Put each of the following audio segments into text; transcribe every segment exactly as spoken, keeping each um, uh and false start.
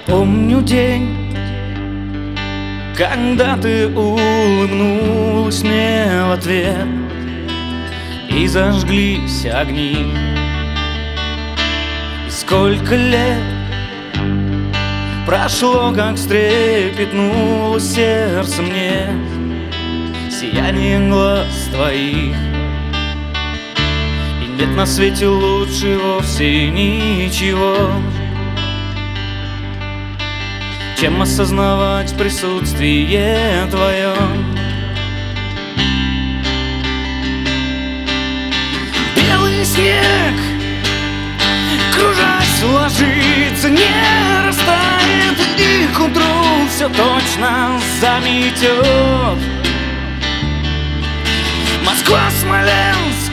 Помню день, когда ты улыбнулась мне в ответ, и зажглись огни. И сколько лет прошло, как встрепетнуло сердце мне сияние глаз твоих. И нет на свете лучше вовсе ничего, чем осознавать присутствие твое. Белый снег, кружась, ложится, не растает, и к утру все точно заметет. Москва, Смоленск,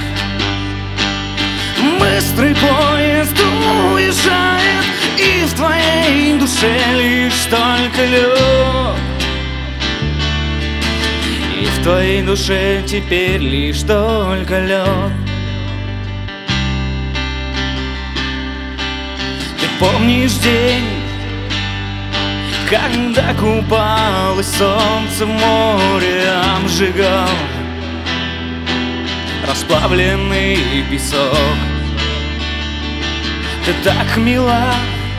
быстрый поезд уезжает, и в твоей душе лишь только лед. И в твоей душе теперь лишь только лед. Ты помнишь день, когда купалось солнце в море, обжигал расплавленный песок. Ты так мила,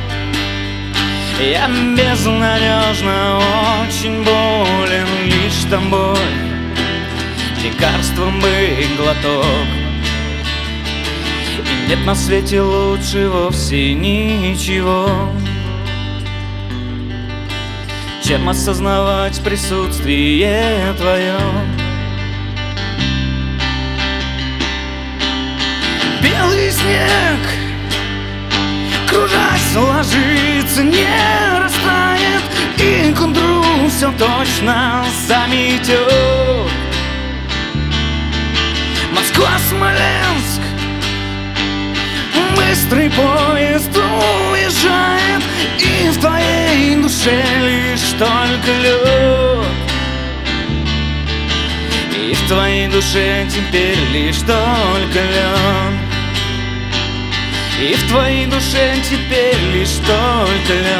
я безнадежно очень болен, лишь тобой лекарством быть глоток. И нет на свете лучше вовсе ничего, чем осознавать присутствие твое. Белый снег, кружась, ложится, не растает, и к утру все точно заметет. Москва, Смоленск, быстрый поезд уезжает, и в твоей душе лишь только лед. И в твоей душе теперь лишь только лед. И в твоей душе теперь лишь только лед.